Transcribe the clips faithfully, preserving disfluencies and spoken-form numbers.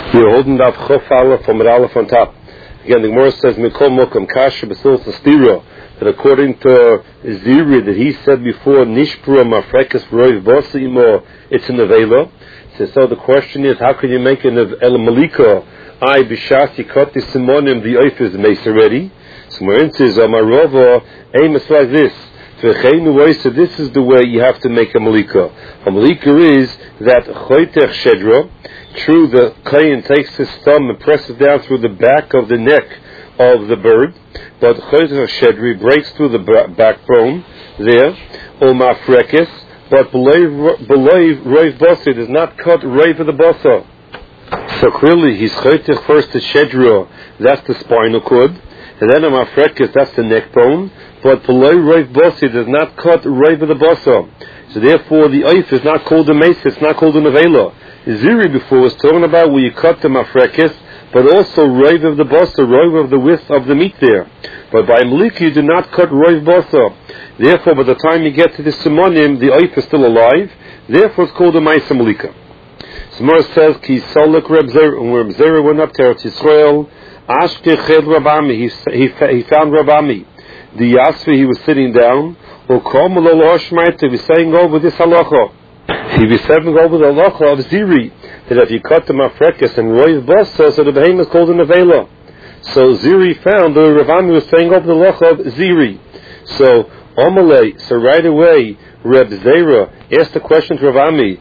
You're holding up Chof Aleph from Aleph on top. Again, the Gemara says, Mikol Mokum Kasha B'Sil Stira, that according to Ziri, that he said before, Nishpura Mafrekes Roiv Bosimo, it's in the Vela. So, so the question is, how can you make an El Malika? I Bishasi Koti Simonim, the Oif is Mace already. So Marin says, Amarova, aim is like this. So this is the way you have to make a Malika. A Malika is that Choytech Shedra. True, the Kayin takes his thumb and presses down through the back of the neck of the bird, but Choytech Shedri breaks through the backbone there, or Mafrekes, but below Roiv Bosa does not cut Roiv of the Bosa. So clearly, he's Choytech first to Shedra, that's the spinal cord, and then a Mafrekes, that's the neck bone, but below Roiv Bosa does not cut Roiv of the Bosa. So therefore, the Oif is not called a Mesa, it's not called a Nevela. Ziri before was talking about where you cut the mafrekes, but also roiv of the bosa, roiv of the width of the meat there. But by Malika you do not cut roiv bosa. Therefore, by the time you get to the simonim, the oif is still alive. Therefore, it's called a ma'isa Malika. Samar says, Ki Salak Reb Zera, when Reb Zera went up to Eretz Yisrael, Ashke Ched Rabami, he, he, he found Rabami. The Yasvi, he was sitting down, or Kom Lolo Hashmaita, he was saying over this halacha. He was saying over the halacha of Ziri, that if you cut the mafrekes and roiv bosa, so the behemoth is called an avela. So Ziri found that Ravami was saying over the halacha of Ziri. So Amalei, so right away, Reb Zera asked the question to Ravami,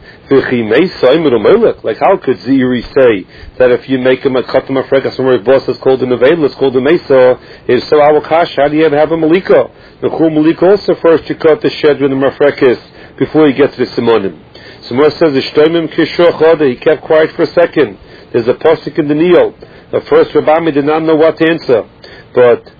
like how could Ziri say that if you make him a cut the mafrekes and roiv bosa, it's called an avela, it's called a mesa? If so, Awakash, how do you ever have a malika? The Chur Malika also first you cut the shed with the mafrekes before you get to the simonim. Somewhere says the shtoimim kishoch he kept quiet for a second. There's a pasuk in the Neo. The first Rabami did not know what to answer, but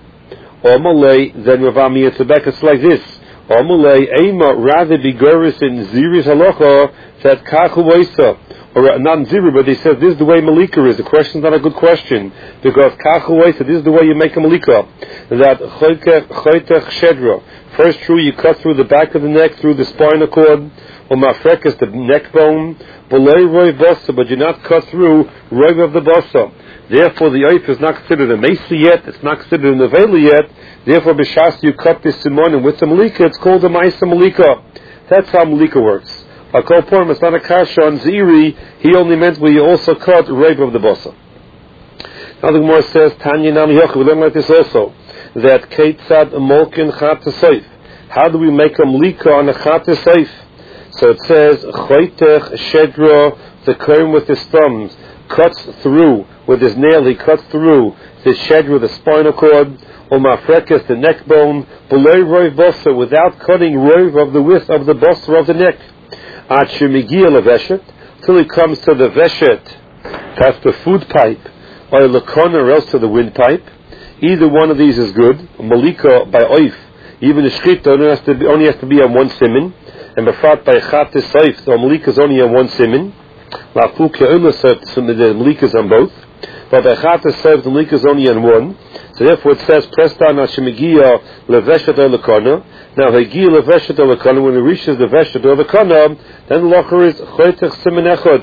Omalei then Rabami answered back. It's like this: Omalei Eima rather be goris in Ziri's halacha that kachu oisa, or not in Ziri, but they said this is the way Malika is. The question is not a good question because kachu oisa, this is the way you make a Malika. That choytech shedra. First, true, you cut through the back of the neck, through the spinal cord, or mafrekes, the neck bone, below roiv bosa, but you not cut through roiv of the bosa. Therefore, the oif is not considered a mesa yet, it's not considered a nevela yet. Therefore, b'shas you cut this simonim with the malika, it's called a ma'isa malika. That's how malika works. Akol porim, it's not a kasha on Ziri, he only meant where you also cut roiv of the bosa. Now the Gemara says, Tanya Nami Yochel, we learn like this also, that Keitzad Molkin Chat Seif. How do we make a malika on a Chat Seif? So it says, Choytech Shedra, the kohen with his thumbs, cuts through, with his nail he cuts through the Shedra, the spinal cord, or Mafrekes, the neck bone, below Roiv Bosa, without cutting Roiv of the width of the bosa of the neck. At Shemigia Leveshet, till he comes to the Veshet, that's the food pipe, or Lakona, or else to the windpipe. Either one of these is good. Malika by oif, even the shchita only has to be, only has to be on one simin, and befrat by chat seif, the malika is only on one simin. Lafu ke'ula seif, so the malika is on both, but by chat seif, the malika is only on one. So therefore it says press down on shemigia leveshet olakana. Now hegia leveshet olakana, when it reaches the veshet olakana, then the locher is choytech simin echad.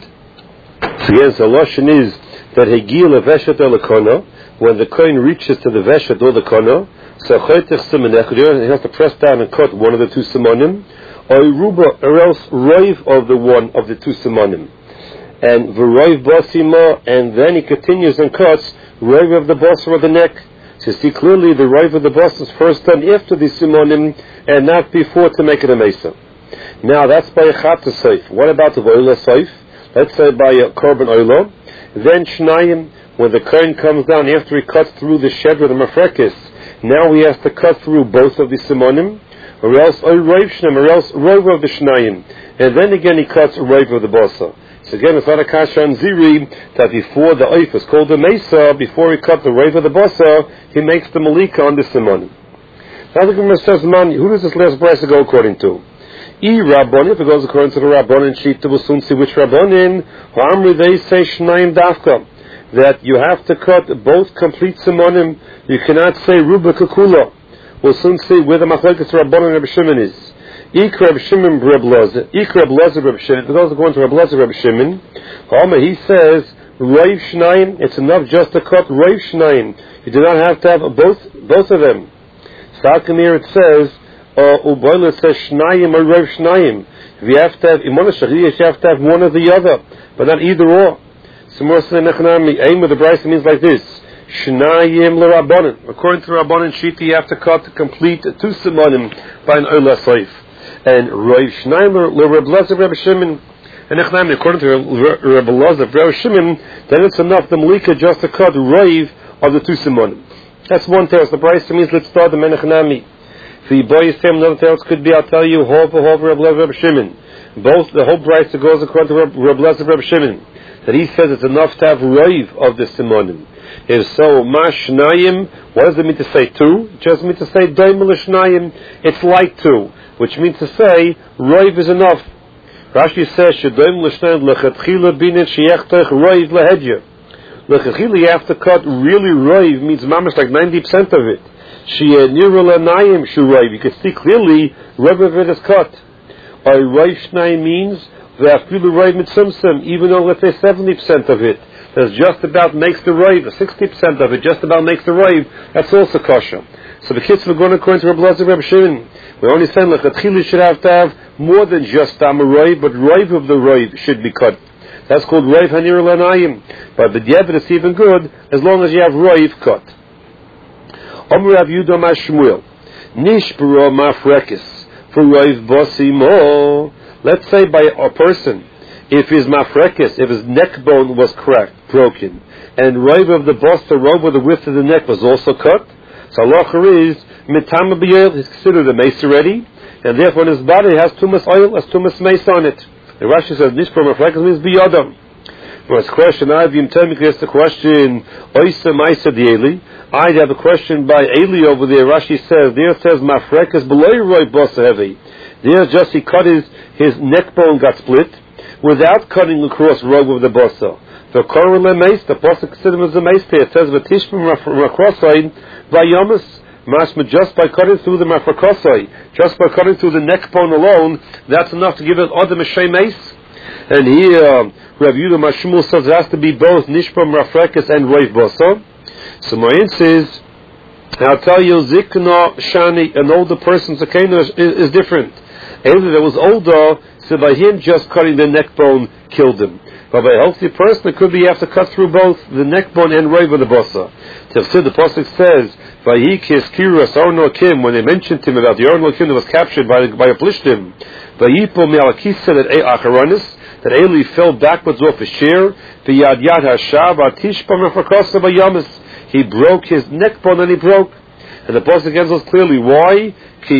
So again, the lashon is that hegia leveshet olakana. When the kohen reaches to the veshet or the kana, so choytech simonech, he has to press down and cut one of the two simonim, or ruba, or else roiv of the one of the two simonim, and v'roiv basima, and then he continues and cuts roiv of the bosa of the neck. So you see clearly the roiv of the bosa is first done after the simonim, and not before to make it a mesa. Now that's by a chat seif. What about the oila seif? Let's say by a korban oila, then shnayim. When the kohen comes down after he cuts through the shedra, the mafrekes, now he has to cut through both of the simonim, or else or roiv shnem, or else roiv of the shnayim, and then again he cuts roiv of the bosa. So again, it's not a kasha on Ziri that before the oif is called the mesa, before he cut the roiv of the bosa, he makes the malika on the simonim. Now the Gemara says, man, who does this last price go according to? I Rabbonin, if it goes according to the Rabbonin, Shita will soon see which Rabbonin. Amri, they say shnayim dafka, that you have to cut both complete simonim. You cannot say ruba kakula. We'll soon see where the machlokes Rabbanan and Reb Shimon is. Ik Reb Shimon Reb Lozer. Ik Reb Lozer Reb Shimon. For those who go into Reb Lozer Reb Shimon, he says Roiv Shnayim, it's enough just to cut Roiv Shnayim. You do not have to have both both of them. Salkamir, it says, Uboil, it says Shnayim or Roiv Shnayim. If you have to have Imon HaShachiyah, you have to have one or the other, but not either or. So more says Nechanami, aim with the Bryce means like this. Shnayim l'Rabbanan. According to Rabbanan Shita, you have to cut to complete two simonim by an Ola Seif. And Roiv Shnayim l'Rab Lezer Reb Shimon. And according to Reb Lezer Reb Shimon, then it's enough the Malika just to cut Roiv of the two simonim. That's one tale. The Bryce means let's start the Menachanami. The boy same another tales could be, I'll tell you, Hov Hov Reb Lezer Reb Shimon. Both the whole Bryce goes according to Reb Lezer Reb Shimon. That he says it's enough to have Roiv of the simonim. If so, Ma Shnayim, what does it mean to say two? It just means to say Daimel Shnayim. It's like two, which means to say Roiv is enough. Rashi says Shedaim L'Shnayim L'Chatchila Binet Sheyechtech Roiv L'Hedya. L'Chatchila you have to cut really Roiv means mamash like ninety percent of it. She'enira L'Nayim Shu Roiv. You can see clearly Roiv of it is cut. Or Roiv Shnayim means V'afilu Roiv Mitzumsim, even though let's say seventy percent of it. That's just about makes the Roiv, sixty percent of it just about makes the Roiv, that's also kosher. So the kids were going according to Reb Lezer Reb Shimon. We're only saying that Chatchili should have to have more than just Tam Roiv, but Roiv of the Roiv should be cut. That's called Roiv Hanir Lanayim. But the Yevid is even good as long as you have Roiv cut. Omer Rav Yudah Ma Shmuel. Nishbara Mafrekis. For Roiv Bosimo. Let's say by a person, if his mafrekis, if his neck bone was cracked, broken, and Roiv of the boss, the robe with the width of the neck was also cut, so halacha is, mitama b'yoil, he's considered a mace already, and therefore in his body has tumas oil, has tumas mace on it. The Rashi says, nishbara mafrekis means biyodam. Well, it's a question, I have you tell me, it's the question, oisa maisa dieli. I have a question by Eli over there. Rashi says, there it says, mafrekis below Roiv bossa heavy. There just he cut his, his neck bone got split without cutting across robe of the bossa. The korale mace, the bossa considered as a mace there. It says v'tishbim mafrakosai vayomus mashma, just by cutting through the mafrakosai, just by cutting through the neck bone alone, that's enough to give it other mashay mace. And here uh, Rav Yudah Mashmul says it has to be both nishpa mafrekis and roiv bossa. So Moyen says, I'll tell you, zikna shani, an older person's akena is, is different. Either that was older, so by him just cutting the neck bone killed him. But by a healthy person, it could be you have to cut through both the neck bone and roiv of the bossa. Tafsir, the pasuk says, "Vayikis kiras Arno Kim," when they mentioned to him about the Arno Kim that was captured by by a plishtim. Vayipo me'alakisa that acharonis, that Eli fell backwards off his chair. V'yad yad hashav atishpa mefakasa vayamis. He broke his neck bone and he broke. And the pasuk against us clearly why.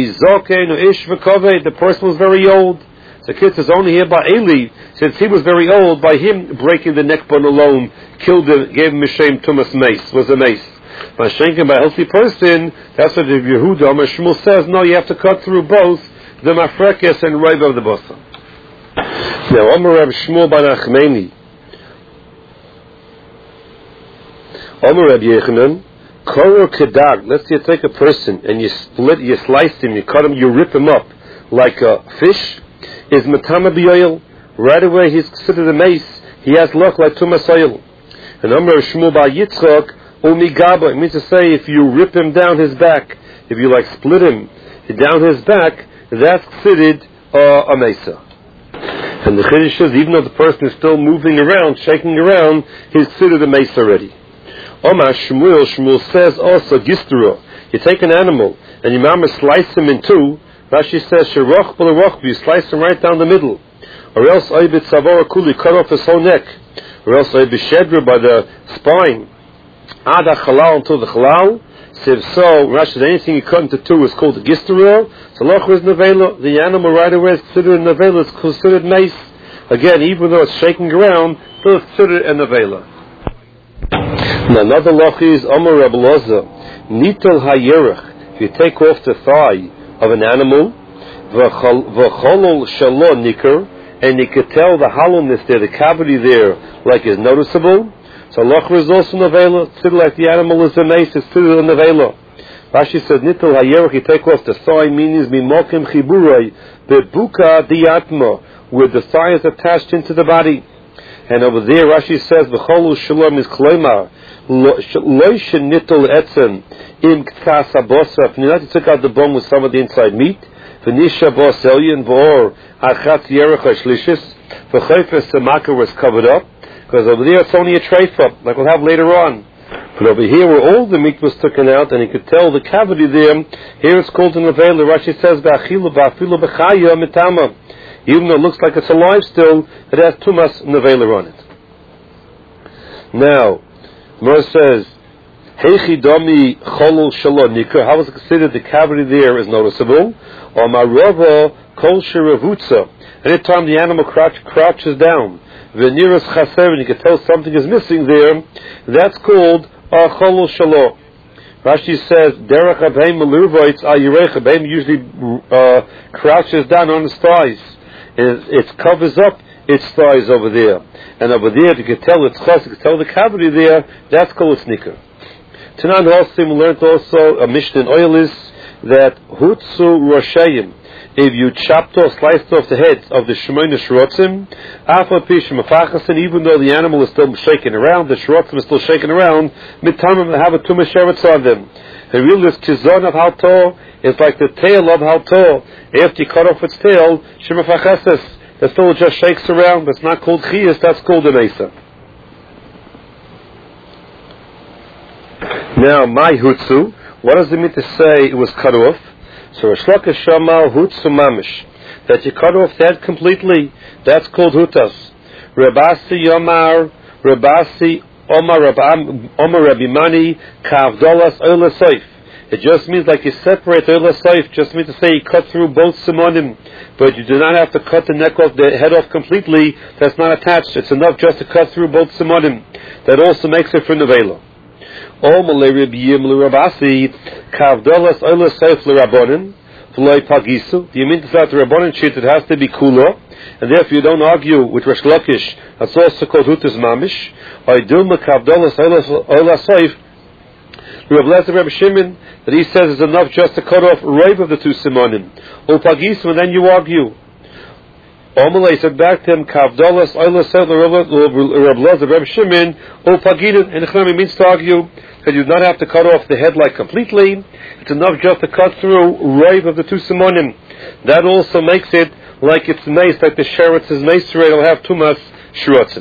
The person was very old. The kid is only here by Eli, since he was very old, by him breaking the neck bone alone, killed him, gave him a shame, Tumas mace, was a mace. By shanking by a healthy person, that's what the Yehuda Omer Shmuel says, no, you have to cut through both the mafrekes and roiv of the bossa. Now, Omer Reb Shmuel bar Nachmani, Omer Reb Yechanan, Koror kedag. Let's say you take a person and you split, you slice him, you cut him, you rip him up like a fish. Is matama b'yoil. Right away he's considered a mace. He has luck like tumas oil. And Amr Shmuel bar Yitzchak umigaba. It means to say if you rip him down his back, if you like split him down his back, that's considered uh, a mesa. And the chiddush is even though the person is still moving around, shaking around, he's considered a mace already. Omar Shmuel, Shmuel says also, Gistero, you take an animal and you mama slice him in two. Rashi says, Sheroch b'leroch, you slice him right down the middle. Or else Oibit Savora Kuli, cut off his whole neck. Or else Oibit Shedra by the spine. Ada Chalal until the Chalal. So if so, Rashi says, anything you cut into two is called a Gistero. So Loch is Nevela. The animal right away is considered a Nevela, it's considered mace. Again, even though it's shaking around, still it's considered a Nevela. Now another loch is Amar Reb Loza, Nitel Hayerach. If you take off the thigh of an animal, V'cholol Shalon Nikr, and you could tell the hollowness there, the cavity there, like is noticeable. So loch is also nevela. It's like the animal is a mace. It's still a nevela. Rashi says Nitel Hayerach. You take off the thigh, means Mimokim Chiburai Bebuka Diatma, where the thigh is attached into the body. And over there, Rashi says, "V'cholu shalom is kloimar lo shenitol etzem im k'tas habosa." If you took out the bone with some of the inside meat, v'nisha bos elyon v'or achatz yerecha shlishis v'chayfes samaka was covered up, because over there it's only a treifa, like we'll have later on. But over here, where all the meat was taken out, and you could tell the cavity there, here it's called an nevela. Rashi says, "Ba'achilu ba'afilu b'chaya mitama." Even though it looks like it's alive still, it has tumas nevela on it. Now, Mer says, "Heichi domi cholul shalom nikar." How is it considered the cavity there is noticeable? Or marova kol sheravutza. Anytime the animal crouch, crouches down, v'niras chaser, and you can tell something is missing there, that's called a cholul shalom. Rashi says, "Derech habeim melurvoitz al yirecha." Beim usually uh, crouches down on his thighs. It, it covers up its thighs over there, and over there, if you can tell its chos, you can tell the cavity there. That's called a snicker. Tanan also we learned also a Mishnah in Oilis that hutzu roshayim. If you chopped off, sliced off the heads of the shemoyne shrotzim, afa pish mafachasin, even though the animal is still shaking around, the shrotzim is still shaking around, mitamim have a tumah sheretz on them. The real is kizon of halto. It's like the tail of halto. After you cut off its tail, shemafachasis, that still just shakes around. That's not called chiyas. That's called a mesa. Now, my hutsu. What does it mean to say it was cut off? So Reish Lakish shamal hutsu mamish, that you cut off that completely. That's called hutas. Rabasi yomar, Rabasi omar omar Rabbi Mani kavdolas oila seif. It just means like you separate the oila seif. Just means to say you cut through both simonim, but you do not have to cut the neck off, the head off completely. That's not attached. It's enough just to cut through both simonim. That also makes it for nevela. O malay Rabbi Rabasi kavdolas oila seif l'rabonin v'loy pagisu. Do you mean to say that the rabbonin sheet it has to be kula, and therefore you don't argue with Reish Lakish? That's also called hutas mamish. Or dilma kavdolas oila seif. Rabbi Lezer Rabbi Shimon that he says it's enough just to cut off rive of the two simonim. O pagisu, and then you argue. Omalei said back to him, Kavdolas, Oila said, Rabbi Lezer, Rabbi Shimon, O Pagidin, and Echnami means to argue that you do not have to cut off the head like completely. It's enough just to cut through rive of the two simonim. That also makes it like it's mace, like the sheretz is mace, it'll have tumas shrotzim.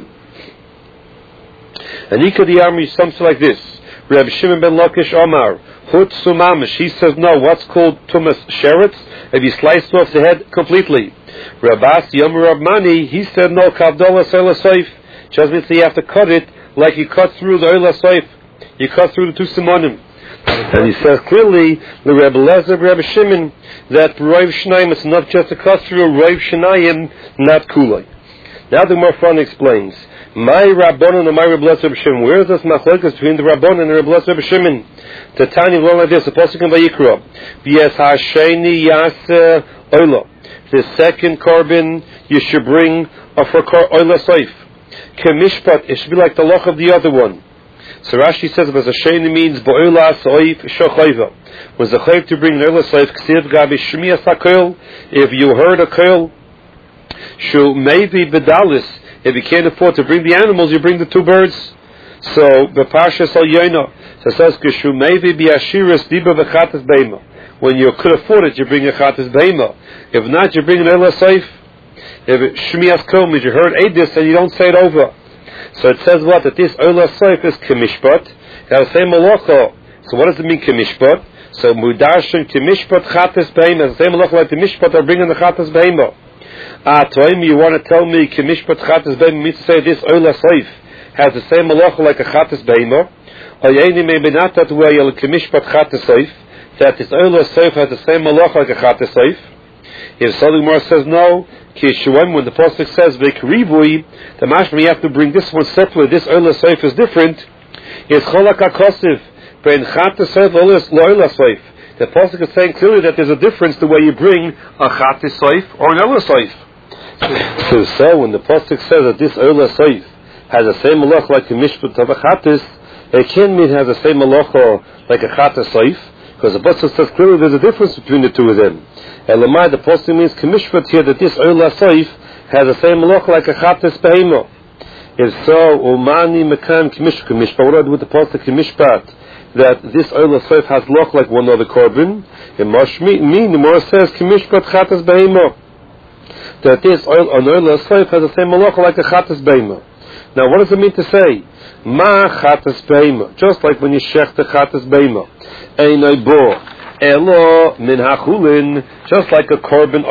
And Ikadiyami, something like this. Rabbi Shimon ben Lakish Omar, Hutsu mamish. He says, no, what's called tumas sheretz? If you sliced off the head completely. Rabbas Yom Rabmani, he said, no, kavdolas oila seif. Just means that you have to cut it like you cut through the oila seif. You cut through the two simonim. And he says clearly, the Rebbe Lezer, Rebbe Shimon, that Rav Shnayim, it's not just to cut through Rav Shnayim, not kulay. Now the Morfan explains, my Rabbonon and my Rebbe Lezer, Rebbe Shimon. Where is this machlokas between the Rabbonon and the Rebbe Lezer, Rebbe Shimon? The Tani learn like this, the Pasuk in Vayikra. B'yes ha'sheni yaseh oila. The second carbon you should bring a for oila seif. Kemishpat, it should be like the loch of the other one. So Rashi says, "As a sheni means bo'oila seif shochayva." Was the chayv to bring an oila seif? Ksiv gabi shmiyas hakoil. If you heard a koil, shu maybe bedalis. If you can't afford to bring the animals, you bring the two birds. So the parsha sal yoina. So it says, "Kishu maybe biashiras diba v'chatas beima." When you could afford it, you bring a chatas beima. If not, you bring an oila seif. If shmiyas koil means you heard edis and you don't say it over. So it says what? That this oila seif is kemishpat. It has the same malacha. So what does it mean kemishpat? So mudarshan kemishpat chatas beima. The same malacha like the mishpat are bringing the chatas beima. Ah, Toim, you want to tell me kemishpat chatas beima means to say this oila seif has the same malacha like a chatas beima. Oyeni maybe not that way kemishpat chatas seif. That this oila seif has the same malacha like a chatas seif. If Sadik Mar says no, Kishuim, when the Pasuk says V'krivui, the mashma you have to bring this one separately. This oila seif is different. It's cholak hakosiv ben chatas seif oila seif. The Pasuk is saying clearly that there's a difference the way you bring a chatas seif or an oila seif. So, so when the Pasuk says that this oila seif has the same malacha like the mishpat of a chatas, it can mean it has the same malacha like a chatas seif. Because the Pasuk says clearly there's a difference between the two of them. Elamai, the Pasuk means Kemishpat here that this oila seif has the same malacha like a chatas behemo. If so, umani mekam kimishpat kimishpat. What do I do with the pasuk kimishpat? That this oil soif has loch like one other korban. In mashmi me, the Gemara says kimishpat chatas behema. That this oil on oil soif has the same loch like a chatas behema. Now, what does it mean to say ma chatas behema? Just like when you shech the chatas behema, einay bo elo min hachulin, just like a korban